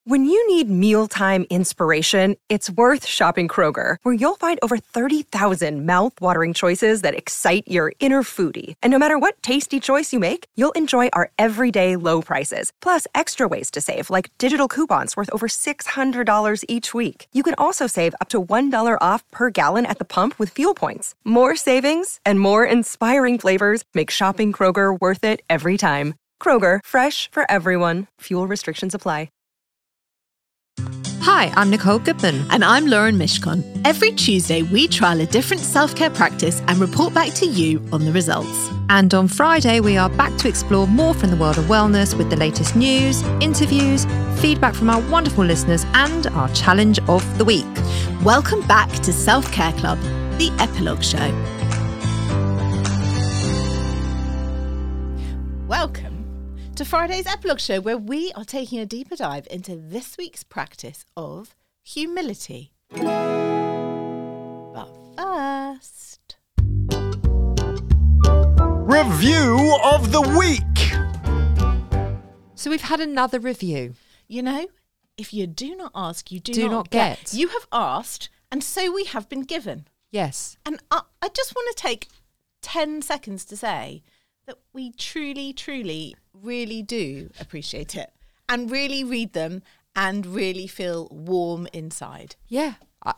When you need mealtime inspiration, it's worth shopping Kroger, where you'll find over 30,000 mouth-watering choices that excite your inner foodie. And no matter what tasty choice you make, you'll enjoy our everyday low prices, plus extra ways to save, like digital coupons worth over $600 each week. You can also save up to $1 off per gallon at the pump with fuel points. More savings and more inspiring flavors make shopping Kroger worth it every time. Kroger, fresh for everyone. Fuel restrictions apply. Hi, I'm Nicole Goodman. And I'm Lauren Mishcon. Every Tuesday, we trial a different self-care practice and report back to you on the results. And on Friday, we are back to explore more from the world of wellness with the latest news, interviews, feedback from our wonderful listeners, and our challenge of the week. Welcome back to Self-Care Club, the Epilogue Show. Welcome to Friday's Epilogue Show, where we are taking a deeper dive into this week's practice of humility. But first... Review of the week! So we've had another review. You know, if you do not ask, you do not get. You have asked, and so we have been given. Yes. And I just want to take 10 seconds to say that we truly, really do appreciate it and really read them and really feel warm inside. Yeah,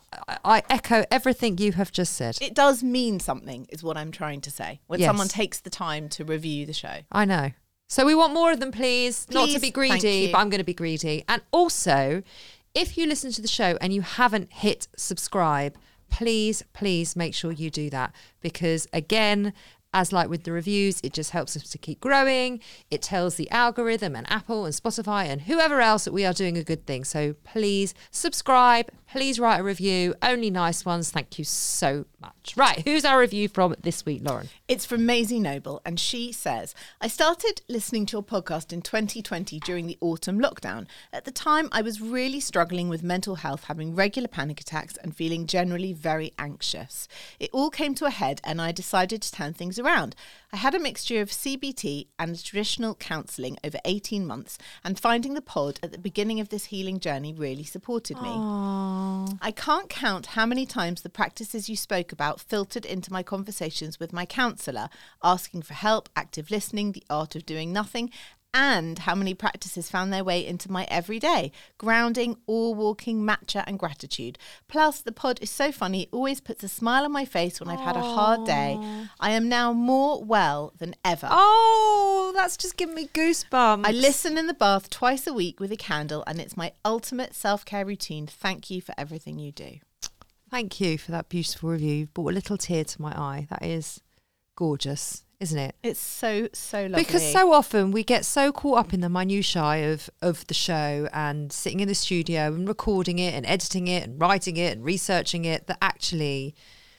I echo everything you have just said. It does mean something, is what I'm trying to say, when Yes. someone takes the time to review the show. I know. So we want more of them, please. Not to be Please, thank greedy, you. but I'm going to be greedy. And also, if you listen to the show and you haven't hit subscribe, please make sure you do that. Because again, as like with the reviews, it just helps us to keep growing. It tells the algorithm and Apple and Spotify and whoever else that we are doing a good thing. So please subscribe. Please write a review. Only nice ones. Thank you so much. Right, who's our review from this week, Lauren? It's from Maisie Noble, and she says, I started listening to your podcast in 2020 during the autumn lockdown. At the time, I was really struggling with mental health, having regular panic attacks and feeling generally very anxious. It all came to a head, and I decided to turn things around. I had a mixture of CBT and traditional counselling over 18 months, and finding the pod at the beginning of this healing journey really supported me. Aww. I can't count how many times the practices you spoke about filtered into my conversations with my counsellor, asking for help, active listening, the art of doing nothing, and how many practices found their way into my everyday, grounding, all walking, matcha and gratitude. Plus, the pod is so funny, it always puts a smile on my face when I've had a hard day. I am now more well than ever. Oh, that's just giving me goosebumps. I listen in the bath twice a week with a candle, and it's my ultimate self-care routine. Thank you for everything you do. Thank you for that beautiful review. You've brought a little tear to my eye. That is gorgeous, isn't it? It's so lovely. Because so often we get so caught up in the minutiae of the show and sitting in the studio and recording it and editing it and writing it and researching it that actually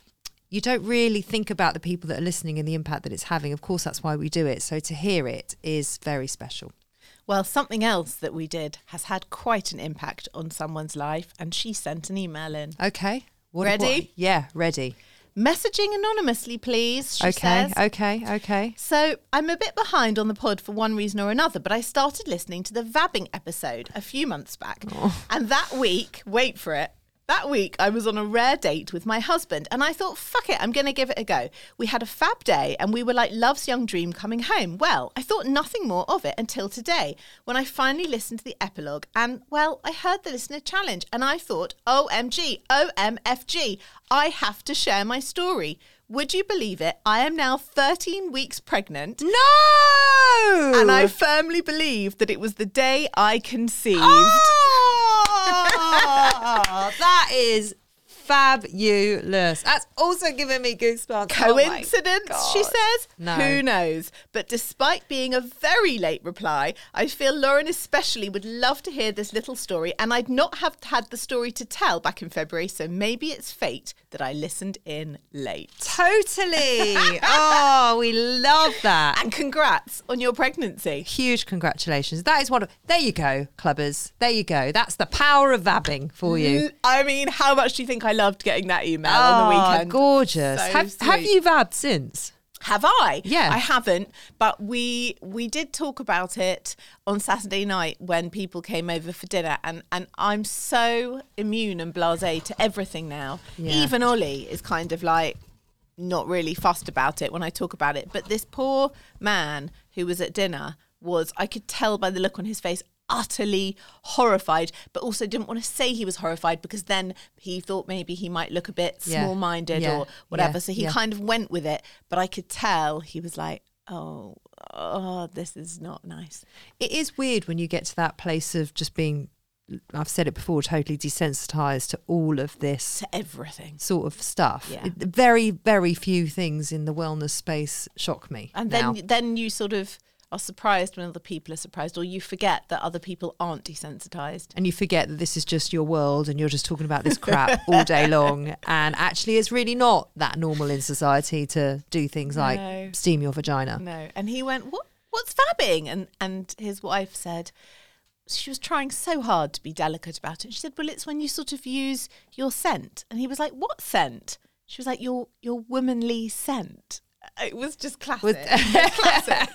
you don't really think about the people that are listening and the impact that it's having. Of course, that's why we do it. So to hear it is very special. Well, something else that we did has had quite an impact on someone's life, and she sent an email in. Okay. Ready? Yeah, ready. Messaging anonymously, please, she says. Okay. So I'm a bit behind on the pod for one reason or another, but I started listening to the vabbing episode a few months back. And that week, wait for it, that week I was on a rare date with my husband, and I thought, fuck it, I'm going to give it a go. We had a fab day and we were like love's young dream coming home. Well, I thought nothing more of it until today when I finally listened to the epilogue and, well, I heard the listener challenge and I thought, OMG, OMFG, I have to share my story. Would you believe it? I am now 13 weeks pregnant. No! And I firmly believe that it was the day I conceived. Oh, that is fabulous. That's also giving me goosebumps. Coincidence, she says? No. Who knows? But despite being a very late reply, I feel Lauren especially would love to hear this little story, and I'd not have had the story to tell back in February, so maybe it's fate that I listened in late. Totally. Oh, we love that. And congrats on your pregnancy. Huge congratulations. That is there you go, clubbers. There you go. That's the power of vabbing for you. I mean, how much do you think I loved getting that email on the weekend? Gorgeous. So Have sweet. you vabbed since? Have I? Yeah. I haven't, but we did talk about it on Saturday night when people came over for dinner, and I'm so immune and blasé to everything now. Yeah. Even Ollie is kind of like not really fussed about it when I talk about it. But this poor man who was at dinner I could tell by the look on his face, utterly horrified, but also didn't want to say he was horrified because then he thought maybe he might look a bit small-minded or whatever. So he kind of went with it, but I could tell he was like, oh, this is not nice. It is weird when you get to that place of just being, I've said it before, totally desensitized to all of this, To everything. sort of stuff. Yeah. Very, very few things in the wellness space shock me. And now. then you sort of are surprised when other people are surprised, or you forget that other people aren't desensitized. And you forget that this is just your world and you're just talking about this crap all day long. And actually, it's really not that normal in society to do things like steam your vagina. No. And he went, what's fabbing? And his wife said, she was trying so hard to be delicate about it. She said, well, it's when you sort of use your scent. And he was like, what scent? She was like, your womanly scent. It was just classic. Classic.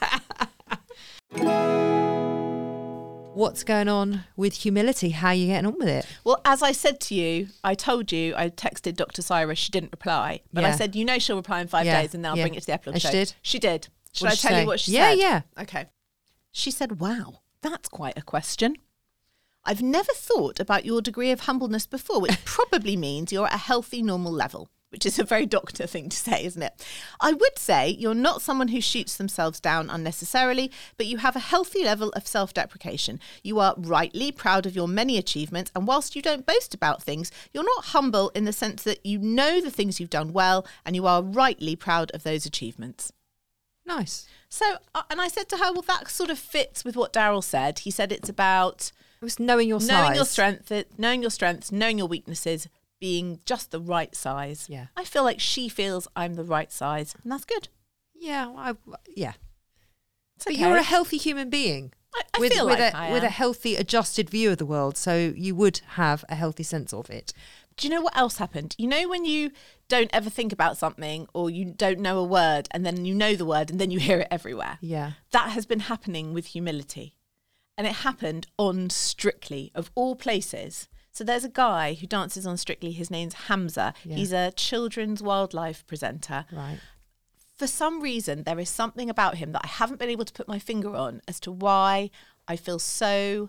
What's going on with humility? How are you getting on with it? Well, as I said to you, I told you, I texted Dr. Cyrus, she didn't reply. But I said, she'll reply in 5 days and then I'll bring it to the epilogue show. She did? She did. Should I What did she tell say? you what she Yeah, said? yeah. Okay. She said, wow, that's quite a question. I've never thought about your degree of humbleness before, which probably means you're at a healthy, normal level. Which is a very doctor thing to say, isn't it? I would say you're not someone who shoots themselves down unnecessarily, but you have a healthy level of self-deprecation. You are rightly proud of your many achievements, and whilst you don't boast about things, you're not humble in the sense that you know the things you've done well, and you are rightly proud of those achievements. Nice. So, and I said to her, well, that sort of fits with what Daryl said. He said it's about It was knowing your size. knowing your strengths, knowing your weaknesses, being just the right size. Yeah. I feel like she feels I'm the right size, and that's good. Yeah, yeah. It's But okay. you're a healthy human being. I feel like I am. with a healthy, adjusted view of the world, so you would have a healthy sense of it. Do you know what else happened? You know when you don't ever think about something or you don't know a word and then you know the word and then you hear it everywhere? Yeah. That has been happening with humility. And it happened on Strictly, of all places. So there's a guy who dances on Strictly. His name's Hamza. Yeah. He's a children's wildlife presenter. Right. For some reason, there is something about him that I haven't been able to put my finger on as to why I feel so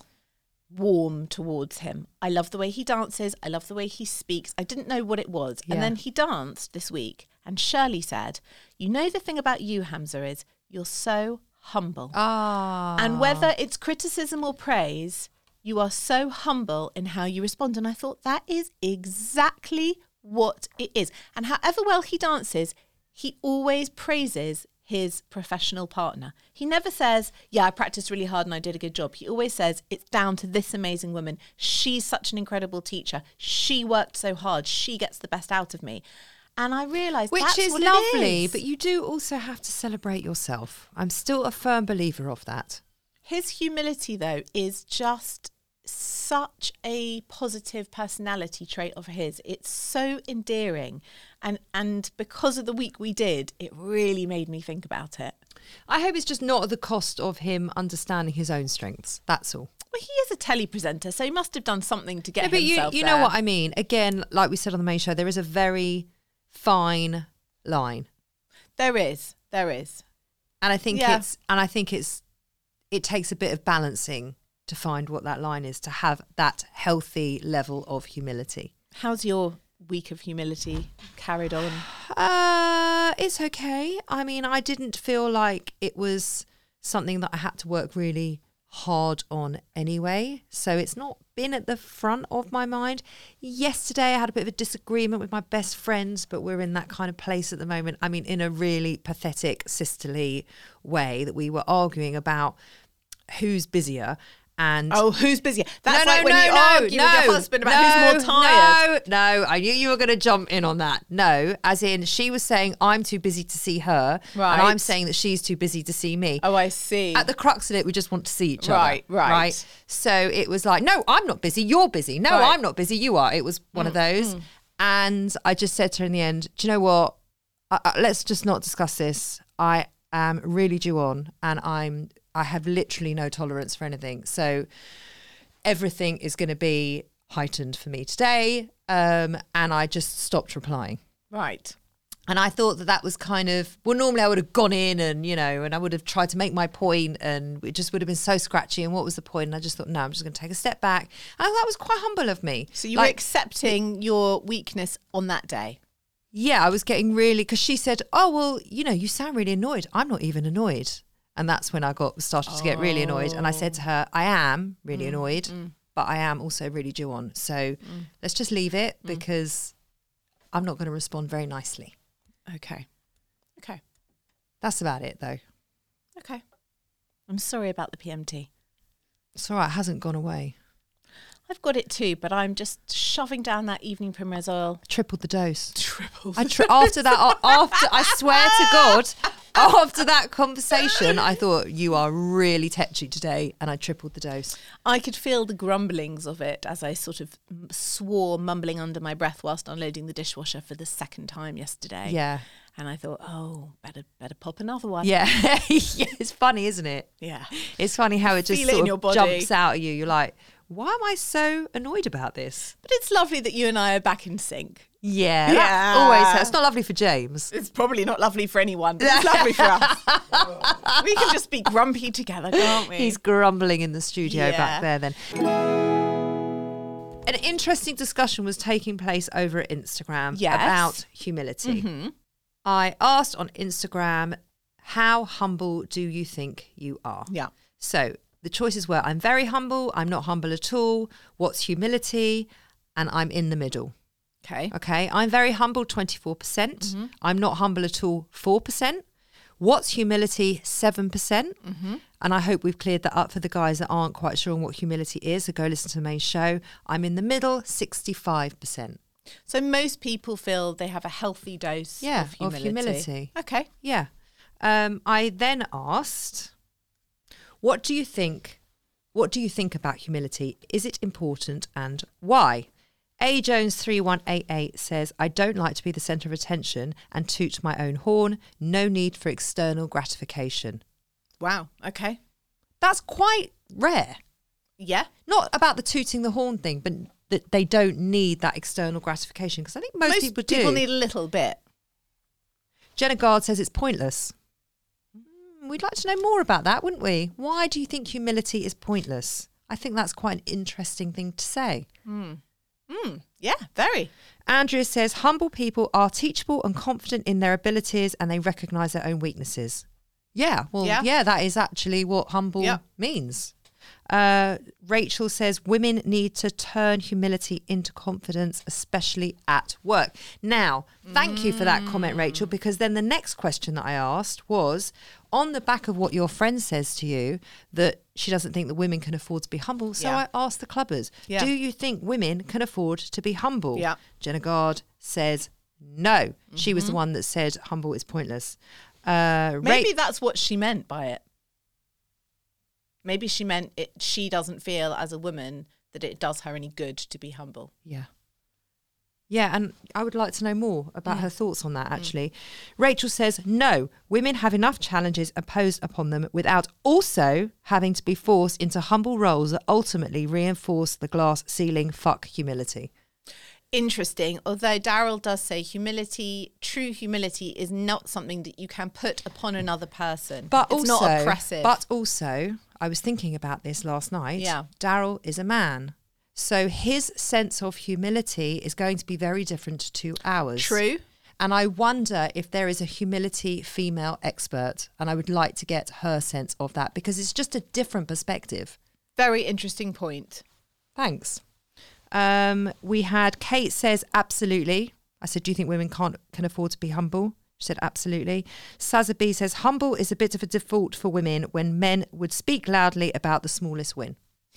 warm towards him. I love the way he dances. I love the way he speaks. I didn't know what it was. Yeah. And then he danced this week and Shirley said, you know, the thing about you, Hamza, is you're so humble. Ah. And whether it's criticism or praise, you are so humble in how you respond. And I thought that is exactly what it is. And however well he dances, he always praises his professional partner. He never says, yeah, I practiced really hard and I did a good job. He always says, it's down to this amazing woman. She's such an incredible teacher. She worked so hard. She gets the best out of me. And I realised that's Which is what lovely, it is. but you do also have to celebrate yourself. I'm still a firm believer of that. His humility, though, is just such a positive personality trait of his. It's so endearing. And because of the week we did, it really made me think about it. I hope it's just not at the cost of him understanding his own strengths. That's all. Well, he is a telly presenter, so he must have done something to get Yeah, but himself you there. know what I mean. Again, like we said on the main show, there is a very fine line. There is. And I think Yeah. it takes a bit of balancing to find what that line is, to have that healthy level of humility. How's your week of humility carried on? It's okay. I mean, I didn't feel like it was something that I had to work really hard on anyway. So it's not been at the front of my mind. Yesterday, I had a bit of a disagreement with my best friends, but we're in that kind of place at the moment. I mean, in a really pathetic, sisterly way, that we were arguing about who's busier. And Who's busier? That's like when you argue with your husband about who's more tired. No, I knew you were going to jump in on that. No, as in she was saying I'm too busy to see her, Right. and I'm saying that she's too busy to see me. Oh, I see. At the crux of it, we just want to see each other. Right. So it was like, no, I'm not busy, you're busy. No, Right. I'm not busy, you are. It was one of those. And I just said to her in the end, do you know what? let's just not discuss this. I am really due on, and I have literally no tolerance for anything. So everything is going to be heightened for me today. And I just stopped replying. Right. And I thought that was kind of, well, normally I would have gone in and, and I would have tried to make my point, and it just would have been so scratchy. And what was the point? And I just thought, no, I'm just going to take a step back. And that was quite humble of me. So you were accepting your weakness on that day? Yeah, I was getting really, because she said, oh, well, you sound really annoyed. I'm not even annoyed. And that's when I started to get really annoyed. And I said to her, I am really annoyed, but I am also really due on. So let's just leave it, because I'm not going to respond very nicely. Okay. That's about it, though. Okay. I'm sorry about the PMT. It's all right. It hasn't gone away. I've got it too, but I'm just shoving down that evening primrose oil. Tripled the dose. After that, I swear to God, after that conversation, I thought, you are really tetchy today, and I tripled the dose. I could feel the grumblings of it as I sort of swore, mumbling under my breath whilst unloading the dishwasher for the second time yesterday. Yeah. And I thought, better pop another one. Yeah. Yeah, it's funny, isn't it? Yeah. It's funny how it just Feel it in sort your of body. jumps out at you. You're like, why am I so annoyed about this? But it's lovely that you and I are back in sync. Yeah. Yeah. That always hurts. It's not lovely for James. It's probably not lovely for anyone, but it's lovely for us. We can just be grumpy together, can't we? He's grumbling in the studio back there then. An interesting discussion was taking place over at Instagram about humility. Mm-hmm. I asked on Instagram, how humble do you think you are? Yeah. So the choices were, I'm very humble, I'm not humble at all, what's humility, and I'm in the middle. Okay, I'm very humble, 24%. I'm not humble at all, 4%. What's humility, 7%. And I hope we've cleared that up for the guys that aren't quite sure on what humility is. So go listen to the main show. I'm in the middle, 65%. So most people feel they have a healthy dose of humility. Okay. Yeah. I then asked, what do you think about humility? Is it important, and why? A Jones 3188 says, I don't like to be the centre of attention and toot my own horn. No need for external gratification. Wow. Okay. That's quite rare. Yeah. Not about the tooting the horn thing, but that they don't need that external gratification, because I think most people do. People need a little bit. Jenna Gard says it's pointless. We'd like to know more about that, wouldn't we? Why do you think humility is pointless? I think that's quite an interesting thing to say. Yeah, very. Andrea says humble people are teachable and confident in their abilities, and they recognise their own weaknesses. Yeah, well, yeah, that is actually what humble means. Rachel says women need to turn humility into confidence, especially at work. Now, thank you for that comment, Rachel, because then the next question that I asked was, on the back of what your friend says to you, that she doesn't think that women can afford to be humble. So I asked the clubbers, do you think women can afford to be humble? Yeah. Jenna Gard says no. She was the one that said humble is pointless. Maybe that's what she meant by it. Maybe she meant she doesn't feel as a woman that it does her any good to be humble. Yeah. Yeah, and I would like to know more about her thoughts on that, actually. Rachel says, no, women have enough challenges imposed upon them without also having to be forced into humble roles that ultimately reinforce the glass ceiling. Fuck humility. Interesting. Although Daryl does say true humility is not something that you can put upon another person. But it's also, not oppressive. But also, I was thinking about this last night. Yeah. Daryl is a man. So his sense of humility is going to be very different to ours. True. And I wonder if there is a humility female expert, and I would like to get her sense of that, because it's just a different perspective. Very interesting point. Thanks. We had Kate says, absolutely. I said, do you think women can afford to be humble? She said, absolutely. Sazabi says, humble is a bit of a default for women when men would speak loudly about the smallest win.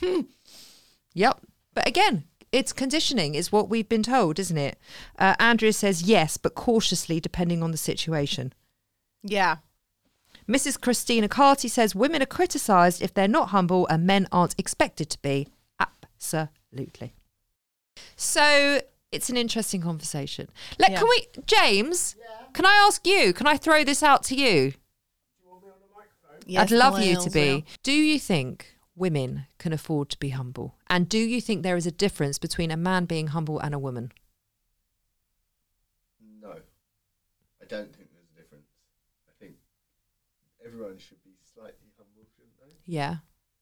Yep. But again, it's conditioning is what we've been told, isn't it? Andrea says, yes, but cautiously depending on the situation. Yeah. Mrs. Christina Carty says, women are criticised if they're not humble and men aren't expected to be. Absolutely. So It's an interesting conversation. Can we, James? Can I ask you? Can I throw this out to you? Yes, I'd love you to Miles be. will. Do you think women can afford to be humble? And do you think there is a difference between a man being humble and a woman? No, I don't think there's a difference. I think everyone should be slightly humble, shouldn't they? Yeah.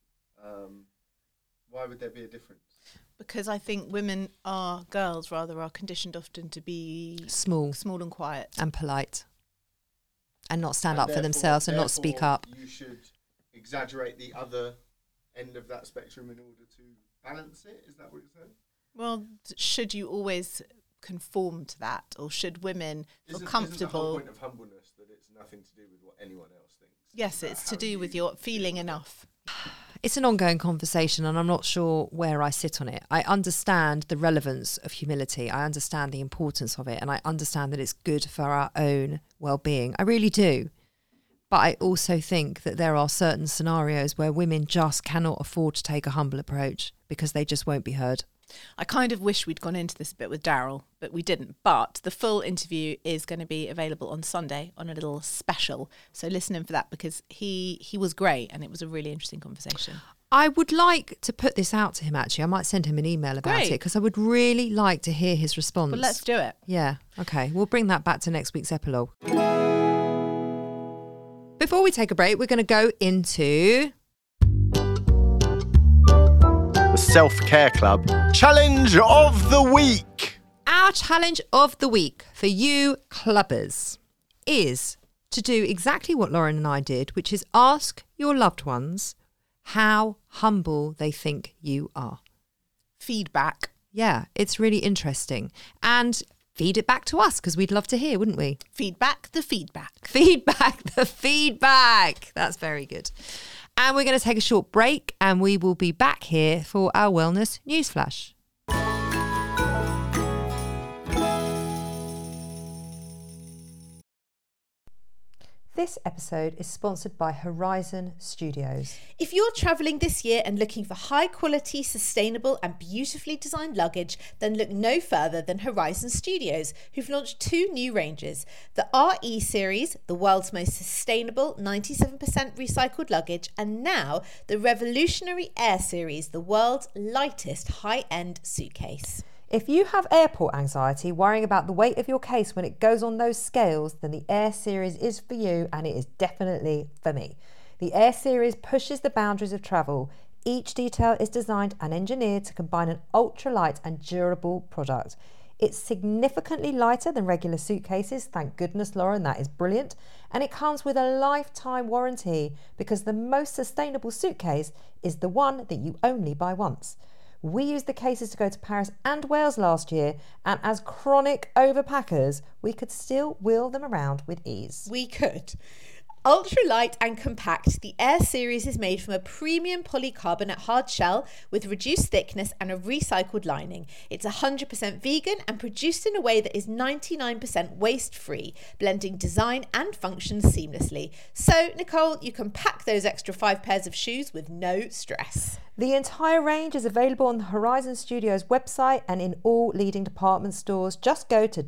Why would there be a difference? Because I think girls are conditioned often to be Small and quiet. and polite. And not stand And up for therefore- themselves and not speak therefore up. You should exaggerate the other end of that spectrum in order to balance it. Is that what you're saying? Well, should you always conform to that, or should women feel Isn't the comfortable? whole point of humbleness that it's nothing to do with what anyone else thinks? Yes, about it's to how do with you your feeling enough. It's an ongoing conversation and I'm not sure where I sit on it. I understand the relevance of humility. I understand the importance of it. And I understand that it's good for our own well-being. I really do. But I also think that there are certain scenarios where women just cannot afford to take a humble approach because they just won't be heard. I kind of wish we'd gone into this a bit with Daryl, but we didn't. But the full interview is going to be available on Sunday on a little special. So listen in for that, because he was great and it was a really interesting conversation. I would like to put this out to him, actually. I might send him an email about Great. it because I would really like to hear his response. But let's do it. Yeah, okay. We'll bring that back to next week's epilogue. Before we take a break, we're going to go into The Self-Care Club Challenge of the Week. our challenge of the week for you clubbers is to do exactly what Lauren and I did, which is ask your loved ones how humble they think you are. Feedback. Yeah, it's really interesting. And feed it back to us because we'd love to hear, wouldn't we? Feedback the feedback. Feedback, the feedback. That's very good. And we're going to take a short break and we will be back here for our wellness newsflash. This episode is sponsored by Horizon Studios. If you're travelling this year and looking for high quality, sustainable and beautifully designed luggage, then look no further than Horizon Studios, who've launched 2 new ranges. The RE series, the world's most sustainable 97% recycled luggage, and now the revolutionary Air series, the world's lightest high-end suitcase. If you have airport anxiety, worrying about the weight of your case when it goes on those scales, then the Air series is for you, and it is definitely for me. The Air series pushes the boundaries of travel. Each detail is designed and engineered to combine an ultralight and durable product. It's significantly lighter than regular suitcases. Thank goodness, Lauren, that is brilliant. And it comes with a lifetime warranty because the most sustainable suitcase is the one that you only buy once. We used the cases to go to Paris and Wales last year, and as chronic overpackers, we could still wheel them around with ease. We could. Ultra light and compact, the Air series is made from a premium polycarbonate hard shell with reduced thickness and a recycled lining. It's 100% vegan and produced in a way that is 99% waste-free, blending design and function seamlessly. So, Nicole, you can pack those extra 5 pairs of shoes with no stress. The entire range is available on the Horizon Studios website and in all leading department stores. Just go to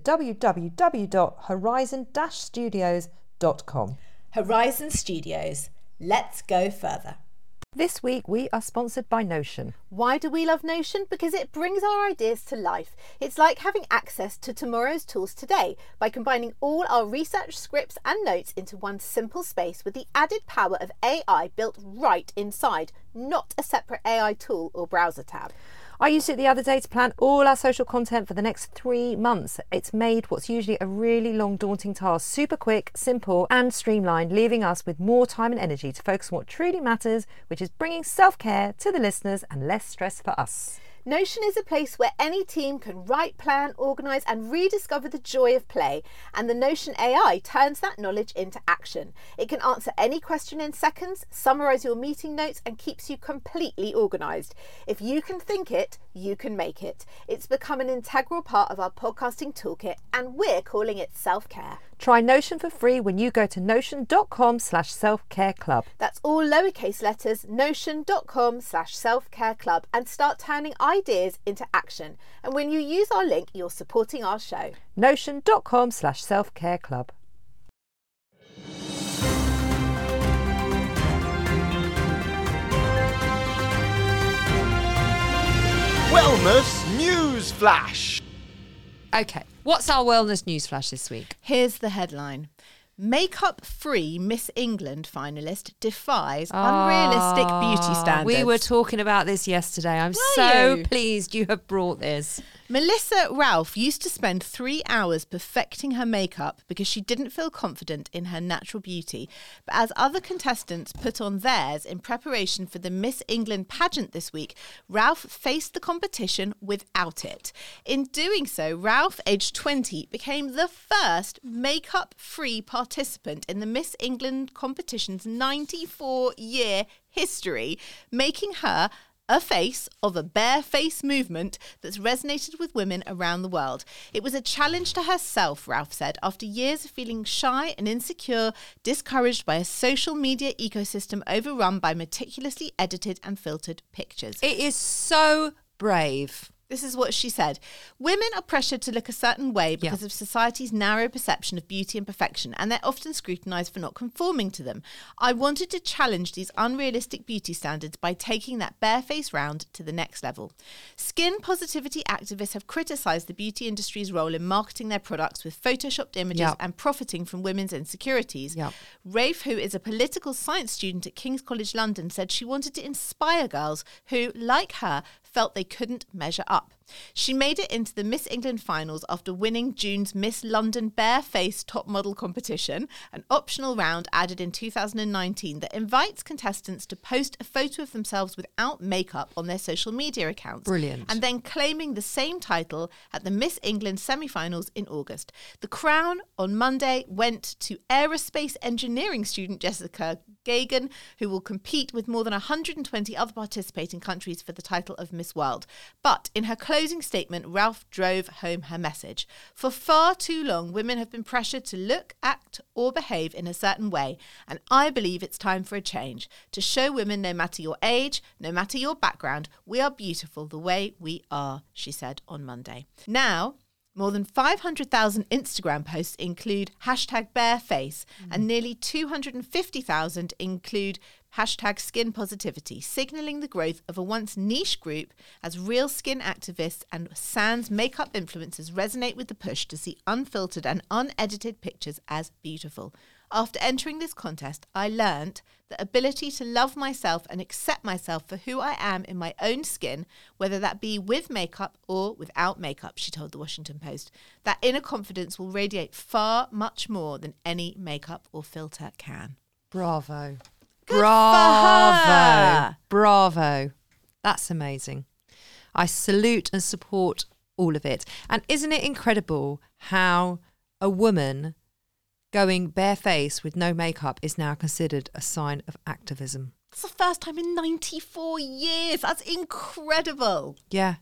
www.horizon-studios.com. Horizon Studios. Let's go further. This week we are sponsored by Notion. Why do we love Notion? Because it brings our ideas to life. It's like having access to tomorrow's tools today by combining all our research, scripts and notes into one simple space with the added power of AI built right inside, not a separate AI tool or browser tab. I used it the other day to plan all our social content for the next 3 months. It's made what's usually a really long, daunting task super quick, simple and streamlined, leaving us with more time and energy to focus on what truly matters, which is bringing self-care to the listeners and less stress for us. Notion is a place where any team can write, plan, organise and rediscover the joy of play. And the Notion AI turns that knowledge into action. It can answer any question in seconds, summarise your meeting notes and keeps you completely organised. If you can think it, you can make it. It's become an integral part of our podcasting toolkit, and we're calling it self-care. Try Notion for free when you go to notion.com/selfcareclub. That's all lowercase letters, notion.com/selfcareclub, and start turning ideas into action. And when you use our link, you're supporting our show. Notion.com/selfcareclub. Wellness News Flash. Okay, what's our wellness news flash this week? Here's the headline. Makeup-free Miss England finalist defies unrealistic beauty standards. We were talking about this yesterday. I'm so pleased you have brought this. Melissa Ralph used to spend 3 hours perfecting her makeup because she didn't feel confident in her natural beauty. But as other contestants put on theirs in preparation for the Miss England pageant this week, Ralph faced the competition without it. In doing so, Ralph, aged 20, became the first makeup-free participant in the Miss England competition's 94-year history, making her a face of a bare face movement that's resonated with women around the world. It was a challenge to herself, Ralph said, after years of feeling shy and insecure, discouraged by a social media ecosystem overrun by meticulously edited and filtered pictures. It is so brave. This is what she said. Women are pressured to look a certain way because of society's narrow perception of beauty and perfection, and they're often scrutinised for not conforming to them. I wanted to challenge these unrealistic beauty standards by taking that bare-face round to the next level. Skin positivity activists have criticised the beauty industry's role in marketing their products with photoshopped images and profiting from women's insecurities. Rafe, who is a political science student at King's College London, said she wanted to inspire girls who, like her, felt they couldn't measure up. She made it into the Miss England finals after winning June's Miss London Bare-Face Top Model competition, an optional round added in 2019 that invites contestants to post a photo of themselves without makeup on their social media accounts. Brilliant. And then claiming the same title at the Miss England semi-finals in August. The crown on Monday went to aerospace engineering student Jessica Gagan, who will compete with more than 120 other participating countries for the title of Miss World. But in her closing statement, Ralph drove home her message. For far too long, women have been pressured to look, act, or behave in a certain way, and I believe it's time for a change, to show women no matter your age, no matter your background, we are beautiful the way we are, she said on Monday. Now, more than 500,000 Instagram posts include hashtag bareface, and nearly 250,000 include hashtag skin positivity, signalling the growth of a once niche group as real skin activists and sans makeup influencers resonate with the push to see unfiltered and unedited pictures as beautiful. After entering this contest, I learnt the ability to love myself and accept myself for who I am in my own skin, whether that be with makeup or without makeup, she told the Washington Post. That inner confidence will radiate far much more than any makeup or filter can. Bravo. Good Bravo. for her. Bravo. That's amazing. I salute and support all of it. And isn't it incredible how a woman going barefaced with no makeup is now considered a sign of activism? It's the first time in 94 years. That's incredible. Yeah.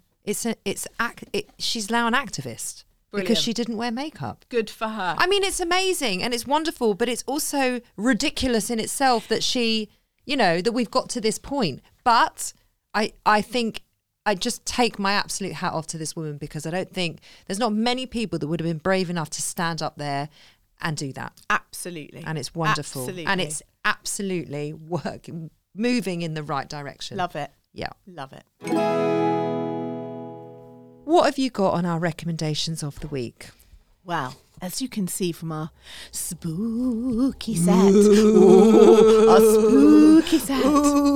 She's now an activist. Brilliant. Because she didn't wear makeup. Good for her. I mean, it's amazing and it's wonderful, but it's also ridiculous in itself that that we've got to this point. But I think I just take my absolute hat off to this woman, because I don't think there's not many people that would have been brave enough to stand up there and do that. Absolutely. And it's wonderful. Absolutely. And it's absolutely moving in the right direction. Love it. Yeah. Love it. What have you got on our recommendations of the week? Well, as you can see from our spooky set, our spooky set,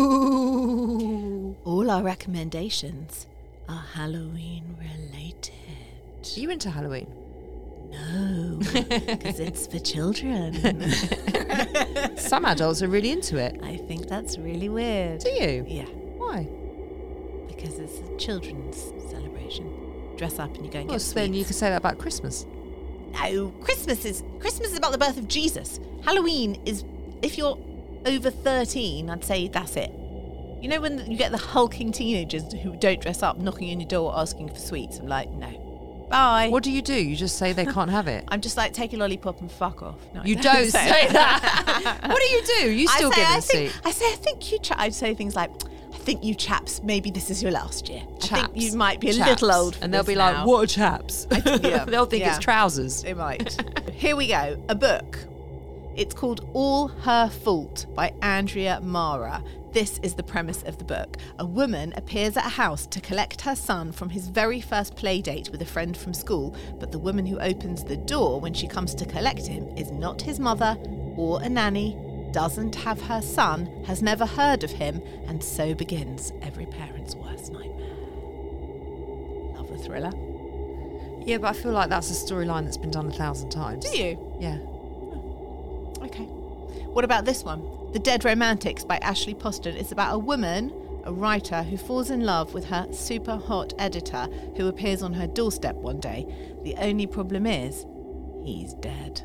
all our recommendations are Halloween related. Are you into Halloween? No, because it's for children. Some adults are really into it. I think that's really weird. Do you? Yeah, Why? because it's a children's celebration. Dress up and you go and Well, get so then you sweets. could say that about Christmas. No, Christmas is about the birth of Jesus. Halloween is, if you're over 13, I'd say that's it. You know when you get the hulking teenagers who don't dress up knocking on your door asking for sweets? I'm like, no. Bye. What do? You just say they can't have it? I'm just like, take a lollipop and fuck off. No, You don't say that. What do you do? You still give them sweets. I think you I'd say things like, I think you chaps, maybe this is your last year. I think you might be a little old for And they'll this be like, now. what are chaps? Yeah. They'll think it's trousers. They might. Here we go. A book. It's called All Her Fault by Andrea Mara. This is the premise of the book. A woman appears at a house to collect her son from his very first play date with a friend from school, but the woman who opens the door when she comes to collect him is not his mother or a nanny, doesn't have her son, has never heard of him, and so begins every parent's worst nightmare. Love a thriller. Yeah, but I feel like that's a storyline that's been done 1,000 times. Do you? Yeah. Okay. What about this one? The Dead Romantics by Ashley Poston. It's about a woman, a writer, who falls in love with her super hot editor who appears on her doorstep one day. The only problem is, he's dead.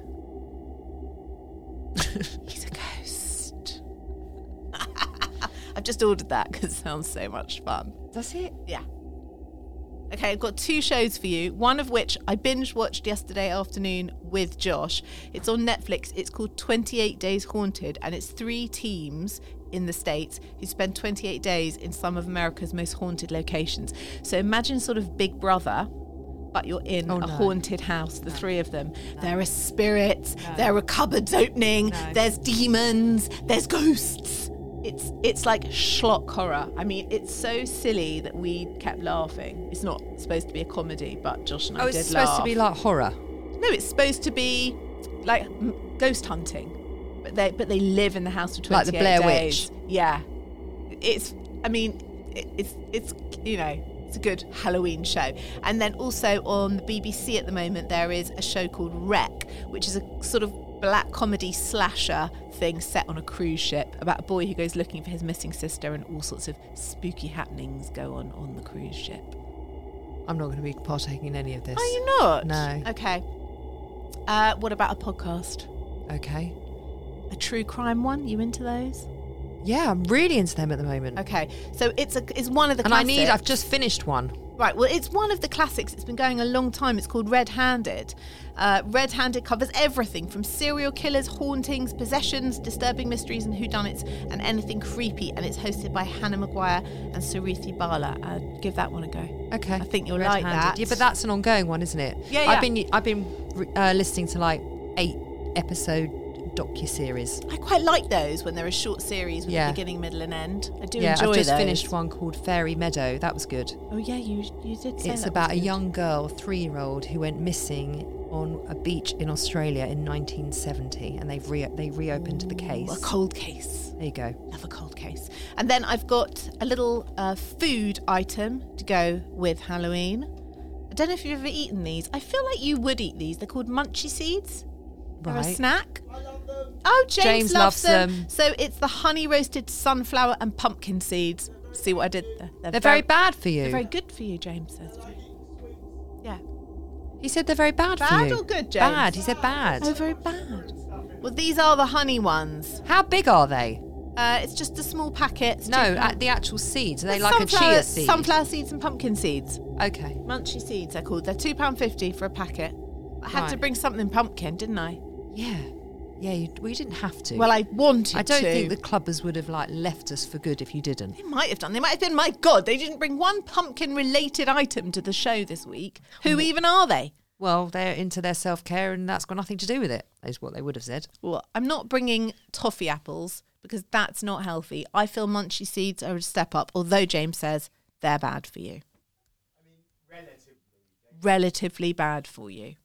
He's a ghost. I've just ordered that because it sounds so much fun. Does it? Yeah. Okay, I've got 2 shows for you, one of which I binge watched yesterday afternoon with Josh. It's on Netflix. It's called 28 Days Haunted, and it's 3 teams in the States who spend 28 days in some of America's most haunted locations. So imagine sort of Big Brother, but you're in a haunted house, the 3 of them. There are spirits, there are cupboards opening, there's demons, there's ghosts. It's like schlock horror. I mean, it's so silly that we kept laughing. It's not supposed to be a comedy, but Josh and I did laugh. Oh, it's supposed to be like horror. No, it's supposed to be like ghost hunting, but they live in the house for 28 like the Blair days. Witch. Yeah, it's you know, it's a good Halloween show. And then also on the BBC at the moment there is a show called Wreck, which is a sort of black comedy slasher thing set on a cruise ship about a boy who goes looking for his missing sister, and all sorts of spooky happenings go on the cruise ship. I'm not going to be partaking in any of this. Are you not? No. Okay. What about a podcast? Okay. A true crime one? You into those? Yeah, I'm really into them at the moment. Okay. So it's one of the And classics. I've just finished one. Right, well, it's one of the classics. It's been going a long time. It's called Red Handed. Red Handed covers everything from serial killers, hauntings, possessions, disturbing mysteries and whodunits, and anything creepy. And it's hosted by Hannah Maguire and Suruthi Bala. Give that one a go. Okay. I think you'll Red like Handed. that. Yeah, but that's an ongoing one, isn't it? Yeah, yeah. I've been listening to like 8-episode docu-series. I quite like those when they're a short series with Yeah. a beginning, middle and end. I do Yeah, enjoy I've just those. finished one called Fairy Meadow. That was good. Oh yeah, you did say It's that about was a good. young girl, 3-year-old, who went missing on a beach in Australia in 1970, and they reopened the case. A cold case. There you go. Love a cold case. And then I've got a little food item to go with Halloween. I don't know if you've ever eaten these. I feel like you would eat these. They're called Munchie Seeds. They're a Right. snack. Oh, James loves them. them. So it's the honey roasted sunflower and pumpkin seeds. See what I did there? They're very bad for you. They're very good for you, James says. Yeah. He said they're very bad for Bad you. or good, James? Bad. He said bad. Oh, very bad. Well, these are the honey ones. How big are they? It's just a small packet. It's No, £2. the actual seeds. Are they They're like a chia seed? Sunflower seeds and pumpkin seeds. Okay. Munchie seeds, they're called. They're £2.50 for a packet. I had to Right. bring something pumpkin, didn't I? Yeah. Yeah, you didn't have to. Well, I wanted to. I don't think the clubbers would have left us for good if you didn't. They might have done. They might have been, my God, they didn't bring one pumpkin-related item to the show this week. Who even are they? Well, they're into their self-care and that's got nothing to do with it, is what they would have said. Well, I'm not bringing toffee apples because that's not healthy. I feel Munchie seeds are a step up, although James says they're bad for you. Relatively bad for you.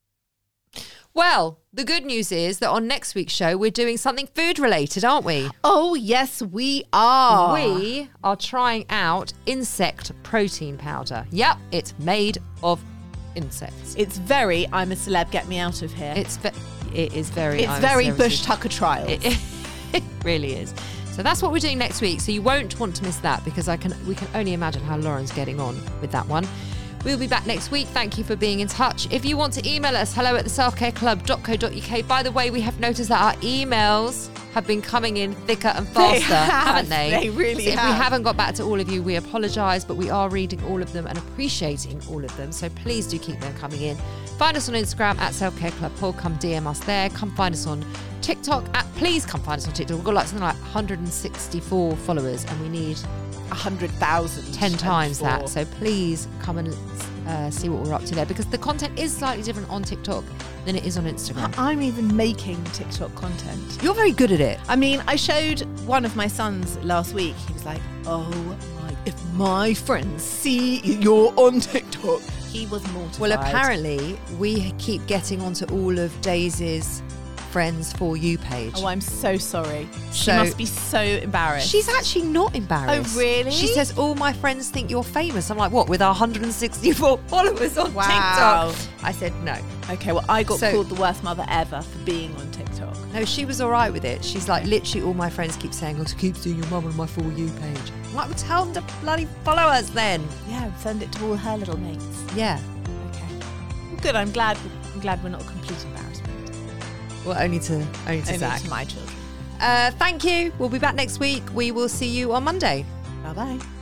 Well, the good news is that on next week's show, we're doing something food-related, aren't we? Oh, yes, we are. We are trying out insect protein powder. Yep, it's made of insects. It's very, I'm a celeb, get me out of here. It is very... It's very Bush Tucker trials. It really is. So that's what we're doing next week. So you won't want to miss that because we can only imagine how Lauren's getting on with that one. We'll be back next week. Thank you for being in touch. If you want to email us, hello@theselfcareclub.co.uk. By the way, we have noticed that our emails have been coming in thicker and faster, haven't they? They really so have. If we haven't got back to all of you, we apologise, but we are reading all of them and appreciating all of them. So please do keep them coming in. Find us on Instagram at Self-Care Club Pod. Come DM us there. Come find us on TikTok. Please come find us on TikTok. We've got something like 164 followers and we need 100,000. 10 times that. So please come and see what we're up to there, because the content is slightly different on TikTok than it is on Instagram. I'm even making TikTok content. You're very good at it. I mean, I showed one of my sons last week. He was like, oh my, if my friends see you're on TikTok. He was mortified. Well, apparently we keep getting onto all of Daisy's Friends For You page. Oh, I'm so sorry. She So- must be so embarrassed. She's actually not embarrassed. Oh, really? She says, all my friends think you're famous. I'm like, what, with our 164 followers on Wow. TikTok? I said, no. Okay, well, I got So- called the worst mother ever for being on TikTok. No, she was all right with it. She's like, literally all my friends keep saying, I keep seeing your mum on my For You page. I'm like, well, tell them to bloody follow us then. Yeah, send it to all her little mates. Yeah. Okay. Well, good. I'm glad we're not a complete embarrassment. Well, only to Only Zach. to my children. Thank you. We'll be back next week. We will see you on Monday. Bye-bye.